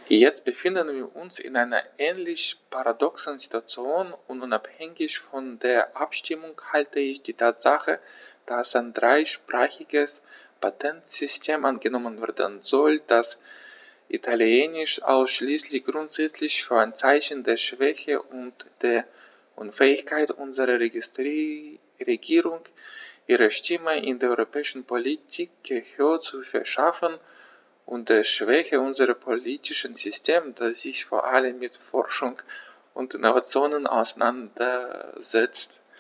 Jetzt befinden wir uns in einer ähnlich paradoxen Situation und unabhängig von der Abstimmung halte ich die Tatsache, dass ein dreisprachiges Patentsystem angenommen werden soll, das Italienisch ausschließlich grundsätzlich für ein Zeichen der Schwäche und der Unfähigkeit unserer Regierung, ihre Stimme in der europäischen Politik Gehör zu verschaffen und der Schwäche unseres politischen Systems, das sich vor allem mit Forschung und Innovationen auseinandersetzt.